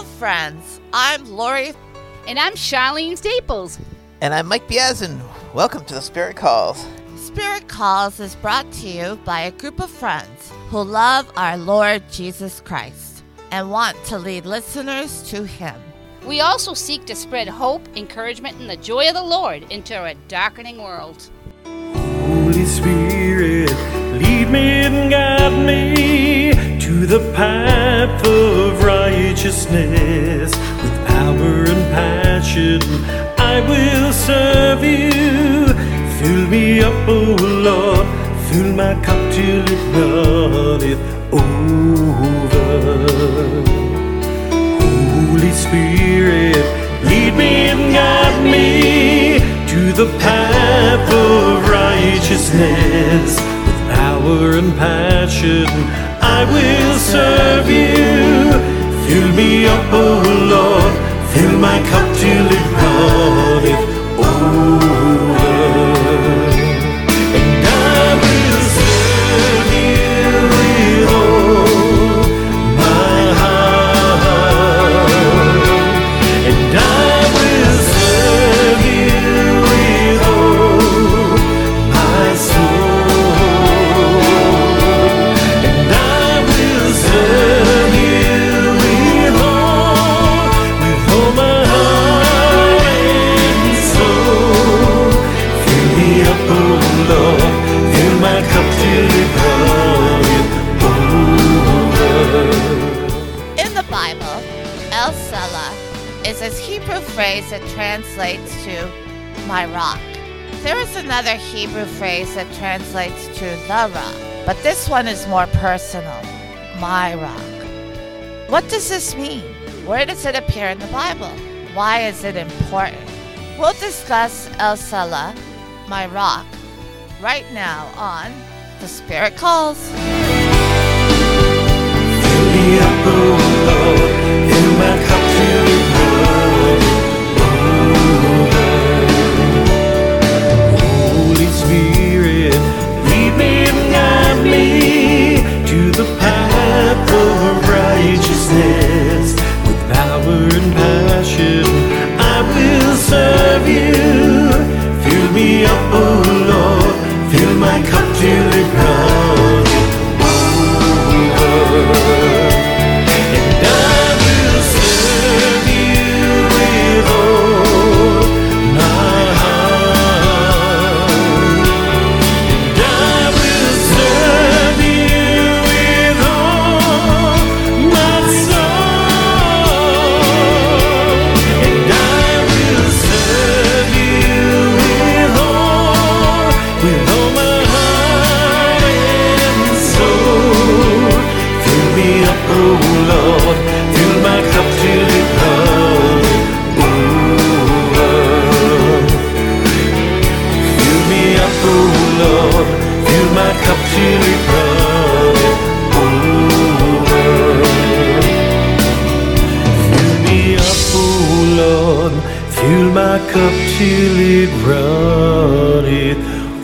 Hello, friends. I'm Lori. And I'm Charlene Staples. And I'm Mike Biazin. Welcome to the Spirit Calls. Spirit Calls is brought to you by a group of friends who love our Lord Jesus Christ and want to lead listeners to Him. We also seek to spread hope, encouragement, and the joy of the Lord into a darkening world. Holy Spirit, lead me and guide me to the path of righteousness. With power and passion, I will serve you. Fill me up, O Lord, fill my cup till it runneth over. Holy Spirit, lead me and guide me to the path of righteousness. With power and passion, I will serve you. Fill me up, O Lord, fill my cup till it runneth over. And I will serve you with all my heart. And I will serve you with all my soul. And I will serve you with all my heart and soul. Fill me up, oh Lord, fill my cup till it runneth over. In the Bible, El Selah is a Hebrew phrase that translates to my rock. There is another Hebrew phrase that translates to the rock, but this one is more personal, my rock. What does this mean? Where does it appear in the Bible? Why is it important? We'll discuss El Selah, my rock, right now on The Spirit Calls. Fill me up, oh Lord, fill my cup till it runneth over. Holy Spirit, lead me and guide me to the path of righteousness. With power and passion, I will serve you. Fill me up, oh Lord, fill my cup till it runneth over. And I will serve you with all my heart. And I will serve you with all my soul. And I will serve you with all my heart and soul. Fill me up, oh Lord, fill my cup till it runneth over. Fill me up, oh Lord, fill my cup till it runneth over. Fill me up, oh Lord, fill my cup till it runneth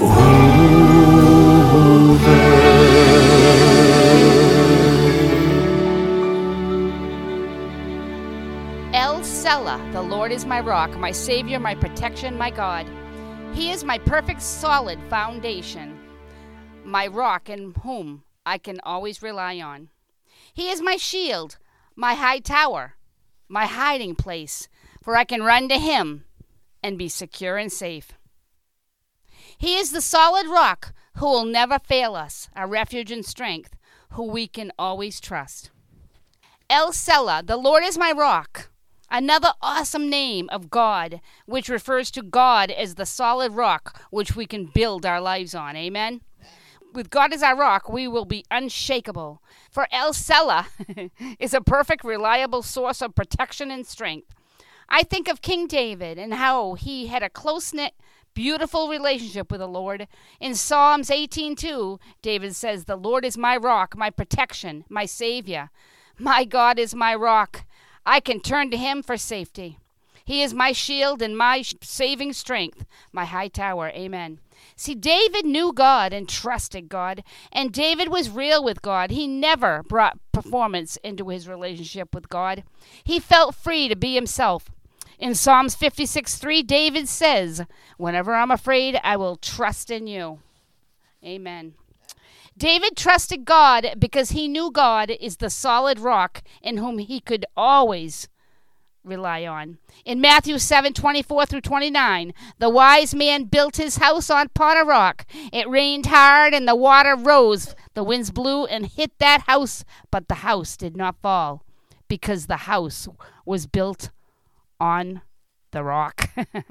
over. El Selah, the Lord is my rock, my Savior, my protection, my God. He is my perfect solid foundation, my rock in whom I can always rely on. He is my shield, my high tower, my hiding place, for I can run to Him and be secure and safe. He is the solid rock who will never fail us, our refuge and strength, who we can always trust. El Selah, the Lord is my rock, another awesome name of God, which refers to God as the solid rock which we can build our lives on. Amen? With God as our rock, we will be unshakable. For El Selah is a perfect, reliable source of protection and strength. I think of King David and how he had a close-knit, beautiful relationship with the Lord. In Psalms 18:2, David says, "The Lord is my rock, my protection, my Savior. My God is my rock. I can turn to Him for safety. He is my shield and my saving strength, my high tower." Amen. See, David knew God and trusted God, and David was real with God. He never brought performance into his relationship with God. He felt free to be himself. In Psalms 56:3, David says, "Whenever I'm afraid, I will trust in you." Amen. David trusted God because he knew God is the solid rock in whom he could always rely on. In Matthew 7:24-29, the wise man built his house upon a rock. It rained hard and the water rose. The winds blew and hit that house, but the house did not fall because the house was built on the rock.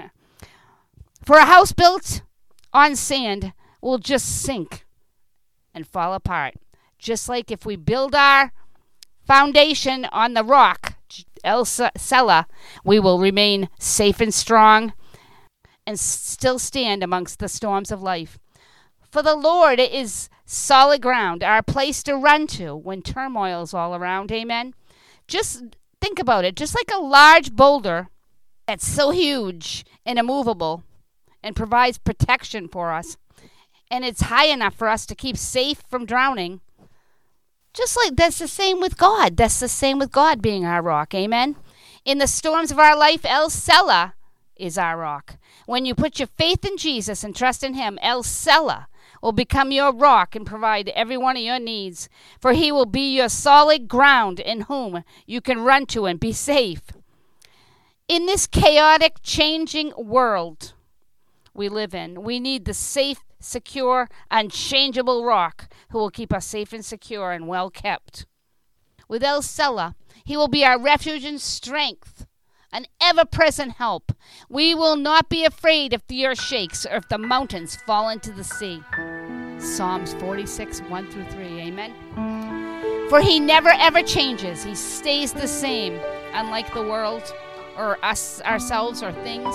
For a house built on sand will just sink and fall apart. Just like if we build our foundation on the rock, El Selah, we will remain safe and strong and still stand amongst the storms of life. For the Lord is solid ground, our place to run to when turmoil's all around. Amen. Just think about it. Just like a large boulder that's so huge and immovable and provides protection for us, and it's high enough for us to keep safe from drowning. Just like that's the same with God. That's the same with God being our rock. Amen. In the storms of our life, El Selah is our rock. When you put your faith in Jesus and trust in him, El Selah will become your rock and provide every one of your needs. For he will be your solid ground in whom you can run to and be safe. In this chaotic, changing world we live in, we need the safe, secure, unchangeable rock who will keep us safe and secure and well kept. With El Selah, he will be our refuge and strength, an ever-present help. We will not be afraid if the earth shakes or if the mountains fall into the sea. Psalms 46:1-3. Amen. For he never ever changes. He stays the same, unlike the world or us, ourselves, or things.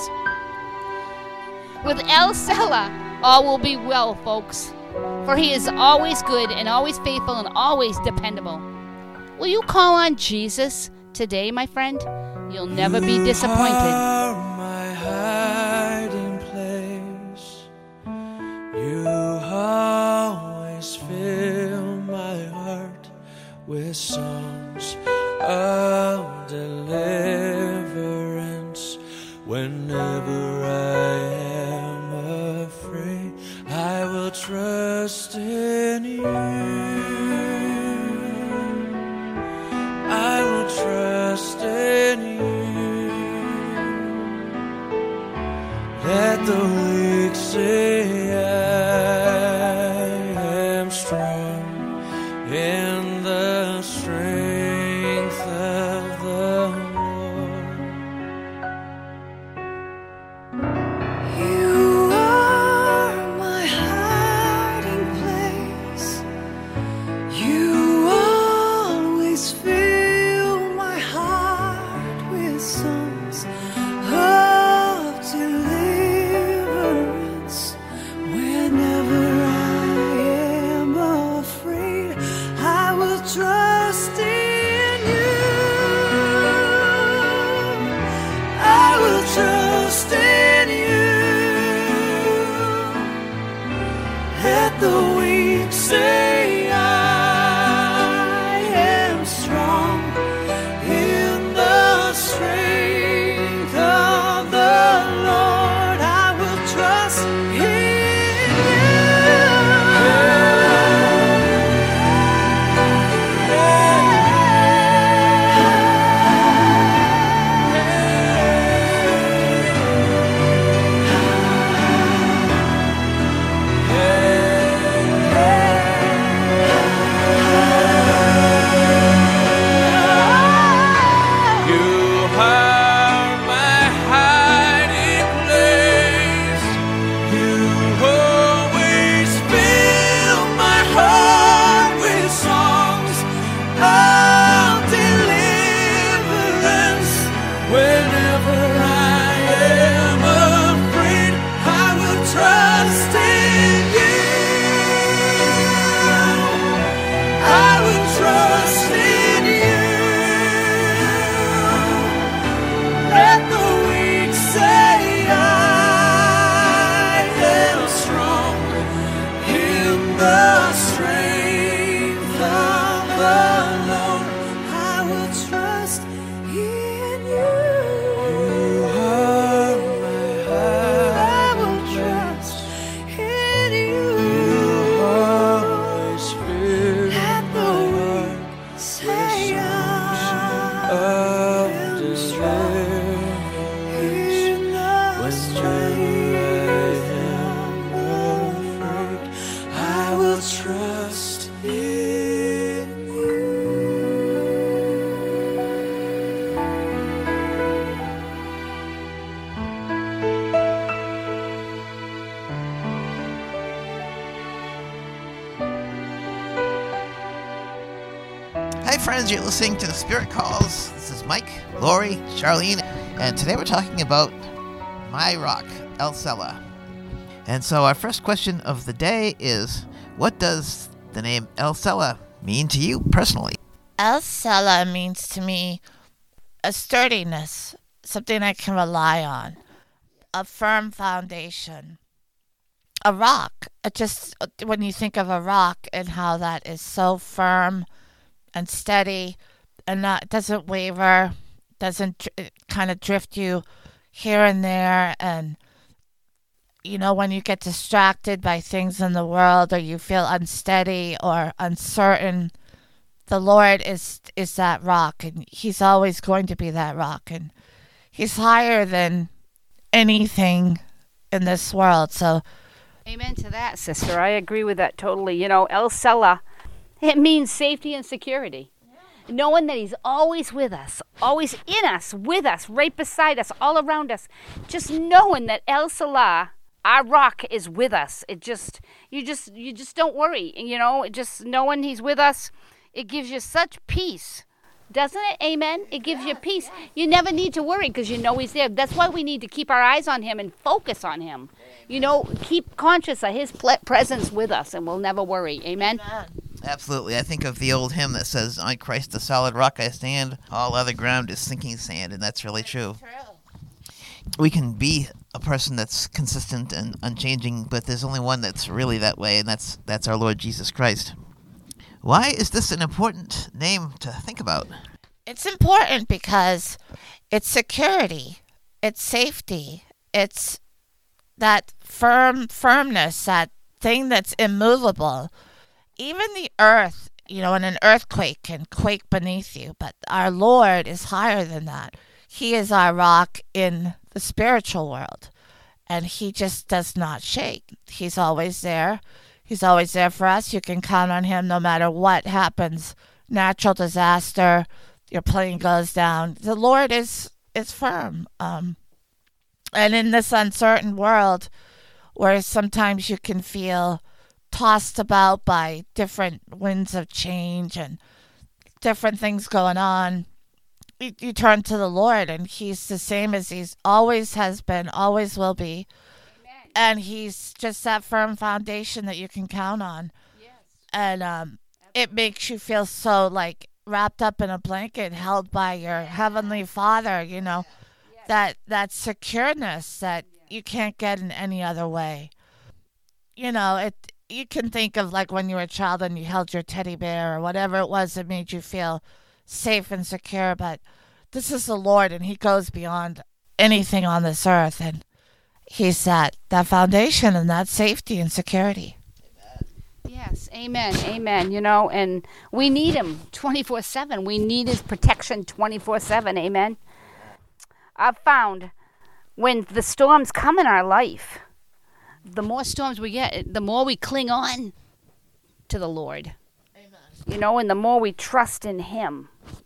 With El Selah, all will be well, folks. For he is always good and always faithful and always dependable. Will you call on Jesus today, my friend? You'll never be disappointed. You are my hiding place. You always fill my heart with songs of deliverance. Whenever I am afraid, I will trust in you. I will trust in you. Let the weak say I am strong in the strength of the Lord. You are my hiding place. friends, you're listening to the Spirit Calls. This is Mike, Lori, Charlene, and today we're talking about my rock, El Sela. And so our first question of the day is, what does the name El Sela mean to you personally? El Sela means to me a sturdiness, something I can rely on, a firm foundation, a rock. Just when you think of a rock and how that is so firm and steady and doesn't waver, doesn't kind of drift you here and there. And, you know, when you get distracted by things in the world or you feel unsteady or uncertain, the Lord is that rock, and he's always going to be that rock. And he's higher than anything in this world. So, Amen to that, sister. I agree with that totally. You know, El Sela, it means safety and security. Yeah. Knowing that he's always with us, always in us, with us, right beside us, all around us. Just knowing that El Sela, our rock, is with us. You just don't worry. You know, just knowing he's with us, it gives you such peace. Doesn't it? Amen? It gives you peace. You never need to worry because you know he's there. That's why we need to keep our eyes on him and focus on him. You know, keep conscious of his presence with us, and we'll never worry. Amen? Absolutely. I think of the old hymn that says, "On Christ the solid rock I stand, all other ground is sinking sand," and that's really true. We can be a person that's consistent and unchanging, but there's only one that's really that way, and that's our Lord Jesus Christ. Why is this an important name to think about? It's important because it's security, it's safety, it's that firmness, that thing that's immovable. Even the earth, you know, in an earthquake can quake beneath you, but our Lord is higher than that. He is our rock in the spiritual world, and he just does not shake. He's always there. He's always there for us. You can count on him no matter what happens. Natural disaster, your plane goes down. The Lord is firm. And in this uncertain world where sometimes you can feel tossed about by different winds of change and different things going on, you turn to the Lord, and he's the same as he's always has been, always will be. And he's just that firm foundation that you can count on. Yes. And it makes you feel so like wrapped up in a blanket, held by your heavenly Father, you know, that secureness that you can't get in any other way. You know, you can think of like when you were a child and you held your teddy bear or whatever it was that made you feel safe and secure, but this is the Lord, and he goes beyond anything on this earth, and he's that foundation and that safety and security. Yes, amen, amen. You know, and we need him 24/7. We need his protection 24/7, amen. I've found when the storms come in our life, the more storms we get, the more we cling on to the Lord. Amen. You know, and the more we trust in him.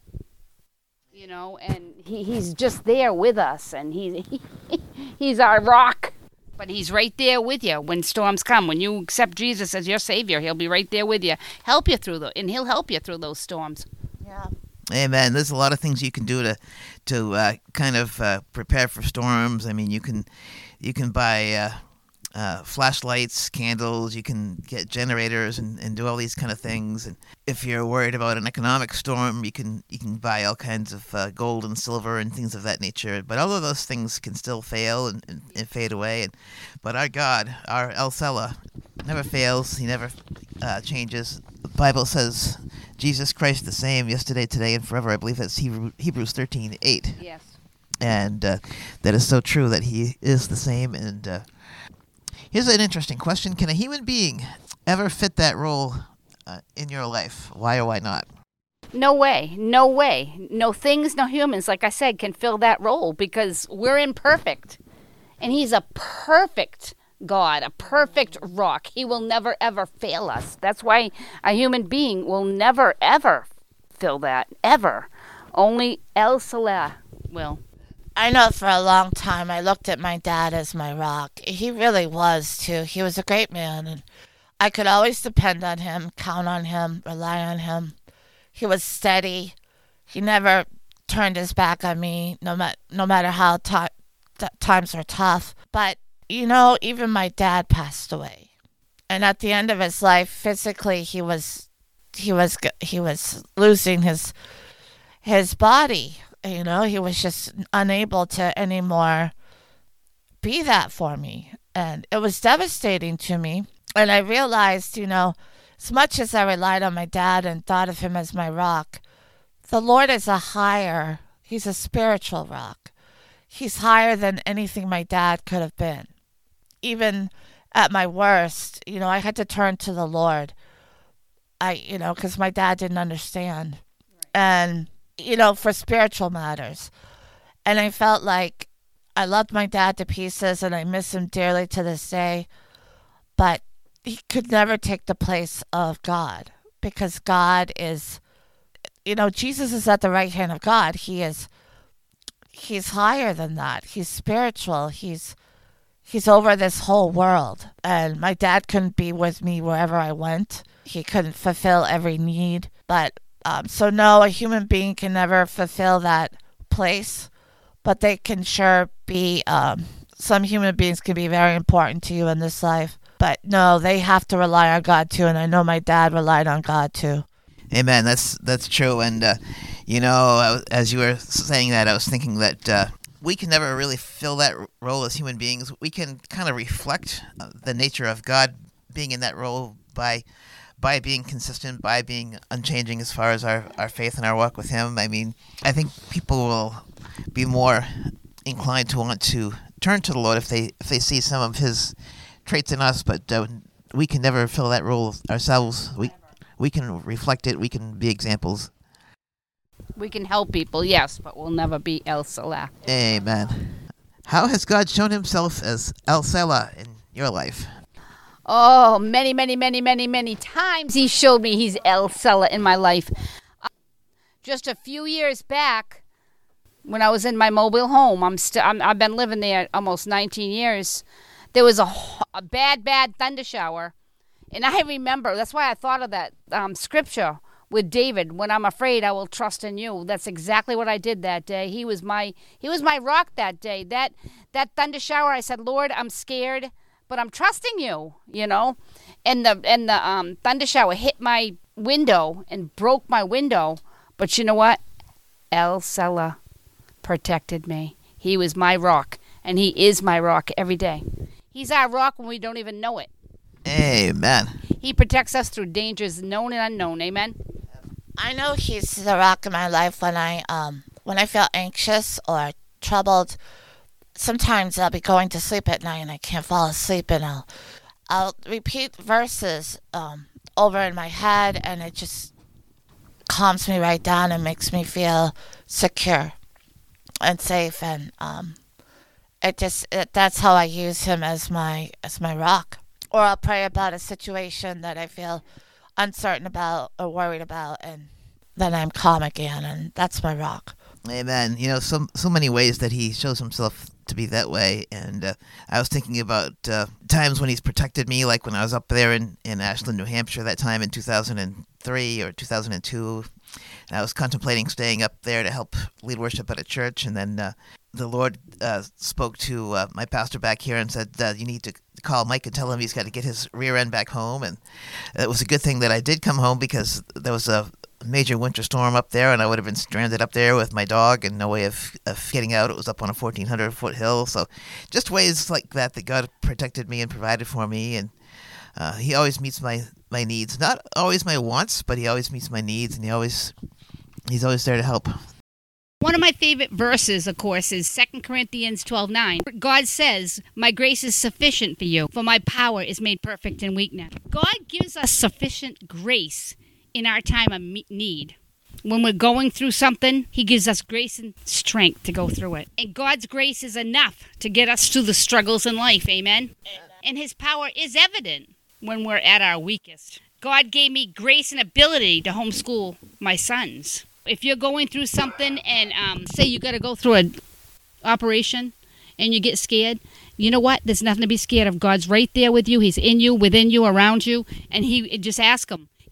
You know, and he's just there with us, and he's our rock. But he's right there with you when storms come. When you accept Jesus as your Savior, he'll be right there with you, help you through and he'll help you through those storms. Yeah. Amen. There's a lot of things you can do to kind of prepare for storms. I mean, you can buy flashlights, candles. You can get generators and do all these kind of things. And if you're worried about an economic storm, you can buy all kinds of gold and silver and things of that nature. But all of those things can still fail and fade away. But our God, our El Sela, never fails. He never changes. The Bible says Jesus Christ the same yesterday, today, and forever. I believe that's Hebrews 13:8. Yes. And that is so true that he is the same. And here's an interesting question. Can a human being ever fit that role in your life? Why or why not? No way. No way. No things, no humans, like I said, can fill that role because we're imperfect. And he's a perfect God, a perfect rock. He will never, ever fail us. That's why a human being will never, ever fill that, ever. Only El Sela will. I know for a long time I looked at my dad as my rock. He really was, too. He was a great man, and I could always depend on him, count on him, rely on him. He was steady. He never turned his back on me, no matter how times were tough. But, even my dad passed away. And at the end of his life, physically, he was losing his body. He was just unable to anymore be that for me. And it was devastating to me. And I realized, as much as I relied on my dad and thought of him as my rock, the Lord is he's a spiritual rock. He's higher than anything my dad could have been. Even at my worst, I had to turn to the Lord. Because my dad didn't understand. And, for spiritual matters. And I felt like I loved my dad to pieces and I miss him dearly to this day. But he could never take the place of God, because God is, Jesus is at the right hand of God. He's higher than that. He's spiritual. He's over this whole world. And my dad couldn't be with me wherever I went. He couldn't fulfill every need. But so no, a human being can never fulfill that place, but they can sure be, some human beings can be very important to you in this life. But no, they have to rely on God too, and I know my dad relied on God too. Amen. That's true. And, as you were saying that, I was thinking that we can never really fill that role as human beings. We can kind of reflect the nature of God being in that role by being consistent, by being unchanging as far as our faith and our walk with Him. I mean, I think people will be more inclined to want to turn to the Lord if they see some of His traits in us, but we can never fill that role ourselves. We can reflect it. We can be examples. We can help people, yes, but we'll never be El Salah. Amen. How has God shown Himself as El Salah in your life? Oh, many, many, many, many, many times He showed me He's El Salah in my life. Just a few years back, when I was in my mobile home, I've been living there almost 19 years. There was a bad thunder shower. And I remember, that's why I thought of that scripture with David, when I'm afraid I will trust in you. That's exactly what I did that day. He was my rock that day. That thunder shower, I said, Lord, I'm scared, but I'm trusting you, And the thunder shower hit my window and broke my window. But you know what? El Salah protected me. He was my rock, and He is my rock every day. He's our rock when we don't even know it. Amen. He protects us through dangers known and unknown. Amen. I know He's the rock in my life when I feel anxious or troubled. Sometimes I'll be going to sleep at night and I can't fall asleep, and I'll repeat verses over in my head, and it just calms me right down and makes me feel secure and safe, and that's how I use Him as my rock. Or I'll pray about a situation that I feel uncertain about or worried about, and then I'm calm again, and that's my rock. Amen. So many ways that He shows Himself to be that way, and I was thinking about times when He's protected me, like when I was up there in Ashland, New Hampshire, that time in 2003 or 2002. And I was contemplating staying up there to help lead worship at a church, and then the Lord spoke to my pastor back here and said, you need to call Mike and tell him he's got to get his rear end back home. And it was a good thing that I did come home, because there was a major winter storm up there, and I would have been stranded up there with my dog and no way of getting out. It was up on a 1,400-foot hill. So just ways like that God protected me and provided for me. And He always meets my needs. Not always my wants, but He always meets my needs, and He's always there to help. One of my favorite verses, of course, is 2 Corinthians 12:9. God says, my grace is sufficient for you, for my power is made perfect in weakness. God gives us sufficient grace in our time of need. When we're going through something, He gives us grace and strength to go through it. And God's grace is enough to get us through the struggles in life, amen? And His power is evident when we're at our weakest. God gave me grace and ability to homeschool my sons. If you're going through something and say you got to go through an operation and you get scared, you know what? There's nothing to be scared of. God's right there with you. He's in you, within you, around you. And just ask Him.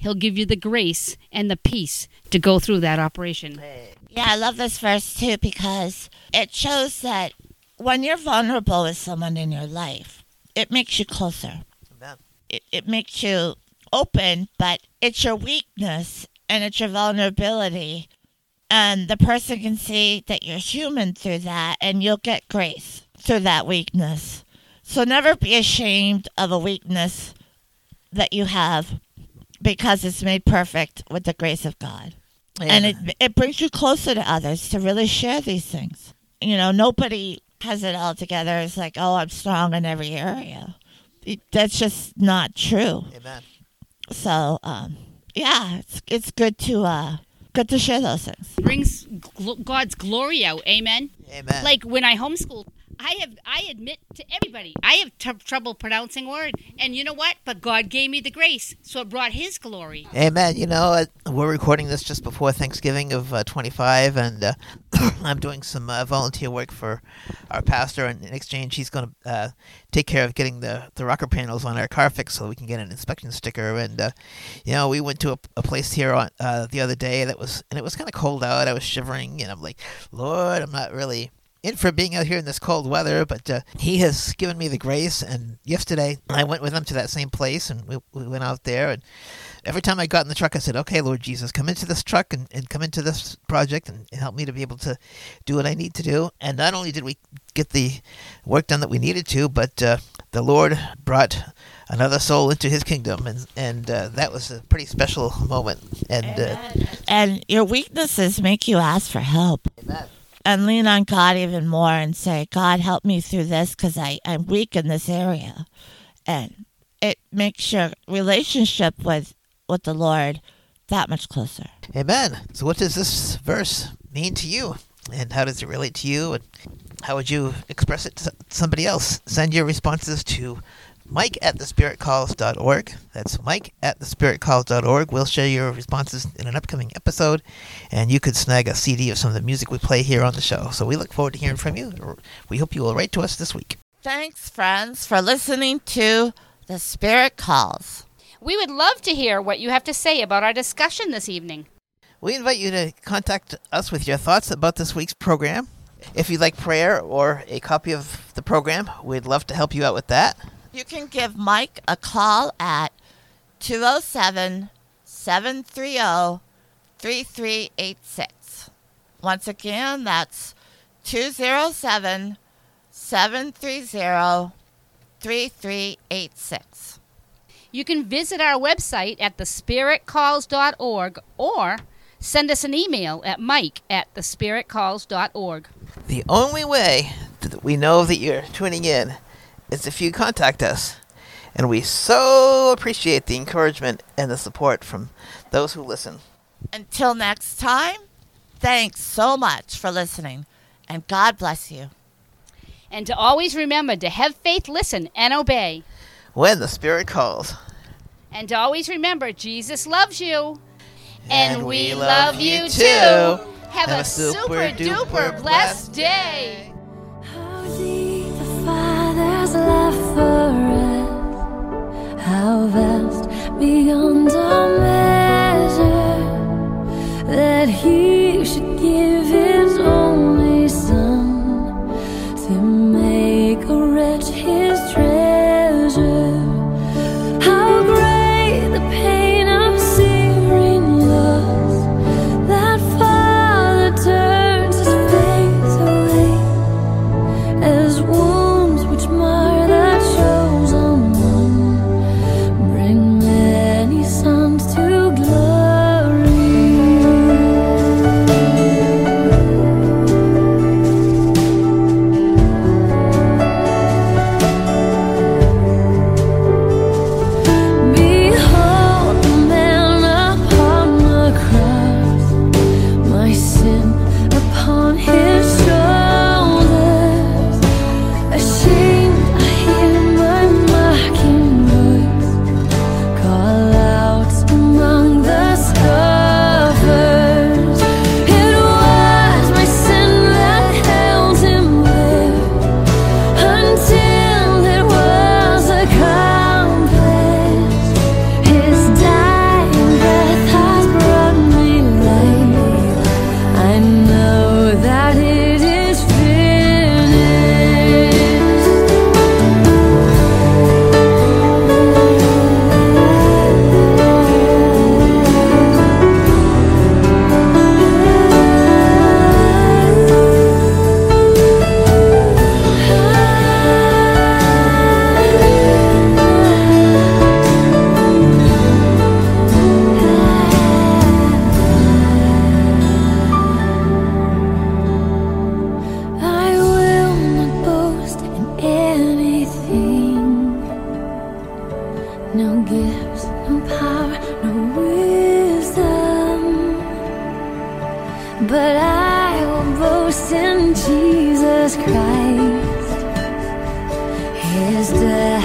He'll give you the grace and the peace to go through that operation. Yeah, I love this verse too because it shows that when you're vulnerable with someone in your life, it makes you closer. Amen. It makes you open, but it's your weakness and it's your vulnerability. And the person can see that you're human through that, and you'll get grace through that weakness. So never be ashamed of a weakness that you have because it's made perfect with the grace of God. Amen. And it brings you closer to others to really share these things. You know, nobody has it all together. It's like, oh, I'm strong in every area. That's just not true. Amen. So, yeah, it's good to share those things. Brings God's glory out. Amen. Amen. Like when I homeschooled, I admit to everybody, I have trouble pronouncing word. And you know what? But God gave me the grace, so it brought His glory. Amen. You know, we're recording this just before Thanksgiving of 25, and I'm doing some volunteer work for our pastor, and in exchange, he's going to take care of getting the rocker panels on our car fixed so we can get an inspection sticker. And, you know, we went to a place here on the other day, and it was kind of cold out. I was shivering, and I'm like, Lord, I'm not really in for being out here in this cold weather, but he has given me the grace. And yesterday I went with him to that same place, and we went out there, and every time I got in the truck I said, okay, Lord Jesus, come into this truck and come into this project and help me to be able to do what I need to do. And not only did we get the work done that we needed to, but the Lord brought another soul into His kingdom, and that was a pretty special moment. And your weaknesses make you ask for help. Amen. And lean on God even more and say, God, help me through this because I'm weak in this area. And it makes your relationship with the Lord that much closer. Amen. So what does this verse mean to you? And how does it relate to you? And how would you express it to somebody else? Send your responses to Mike@thespiritcalls.org. That's Mike@thespiritcalls.org. We'll share your responses in an upcoming episode, and you could snag a CD of some of the music we play here on the show. So we look forward to hearing from you. We hope you will write to us this week. Thanks, friends, for listening to The Spirit Calls. We would love to hear what you have to say about our discussion this evening. We invite you to contact us with your thoughts about this week's program. If you'd like prayer or a copy of the program, we'd love to help you out with that. You can give Mike a call at 207-730-3386. Once again, that's 207-730-3386. You can visit our website at thespiritcalls.org or send us an email at mike@thespiritcalls.org. The only way that we know that you're tuning in is if you contact us. And we so appreciate the encouragement and the support from those who listen. Until next time, thanks so much for listening, and God bless you. And to always remember to have faith, listen, and obey. When the Spirit calls. And to always remember, Jesus loves you. And we love you too. Have a super duper blessed day. How deep the Father's love for us, how vast beyond our measure, that He should give His only Son to make a wretch His treasure. How great the pain of searing loss, that Father turns His face away, as wounds which mar the chosen one bring many sons to in Jesus Christ. His death